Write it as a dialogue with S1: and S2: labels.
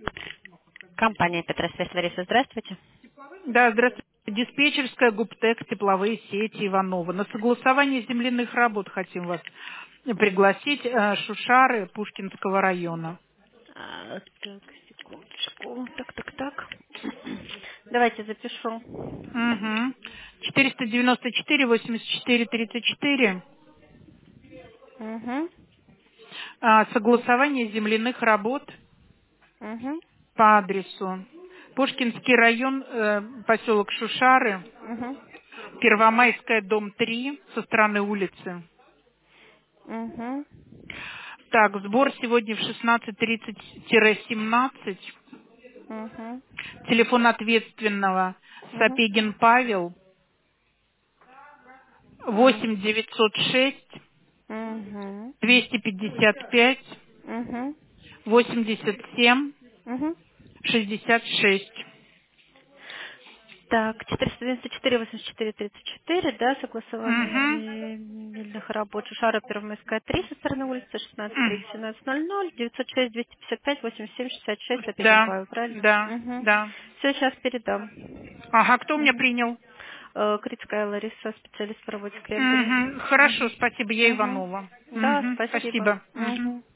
S1: Компания Петросвязь, Лариса, здравствуйте.
S2: Да, здравствуйте. Диспетчерская ГУПТЭК, тепловые сети Иванова. На согласование земляных работ хотим вас пригласить. Шушары Пушкинского района.
S1: Так, секундочку. Так. Давайте запишу.
S2: Угу. 494 84 34.
S1: Угу.
S2: Согласование земляных работ
S1: Угу.
S2: по адресу Пушкинский район, поселок Шушары,
S1: Угу.
S2: Первомайская, дом 3, со стороны улицы.
S1: Угу.
S2: Так, сбор сегодня в 16:30-17.
S1: Угу.
S2: Телефон ответственного
S1: Угу.
S2: Сапегин Павел
S1: Угу.
S2: 8 906
S1: Угу.
S2: 255
S1: Угу.
S2: 87
S1: Угу.
S2: 66.
S1: Так, 494, 84, 34, да, согласование
S2: Угу.
S1: земельных работ. Шара Первомайская, 3, со стороны улицы 16:30, 17:00, 906, 255, 87, 66, Сапегин
S2: Да,
S1: Павел, правильно?
S2: да,
S1: Угу.
S2: да.
S1: Все, сейчас передам.
S2: Ага, кто меня
S1: Угу.
S2: принял?
S1: Крицкая Лариса, специалист по работе с клиентами.
S2: Угу. Хорошо,
S1: Угу.
S2: спасибо, я
S1: Угу.
S2: Иванова.
S1: Да,
S2: Угу.
S1: спасибо.
S2: Спасибо. Угу.
S1: Угу.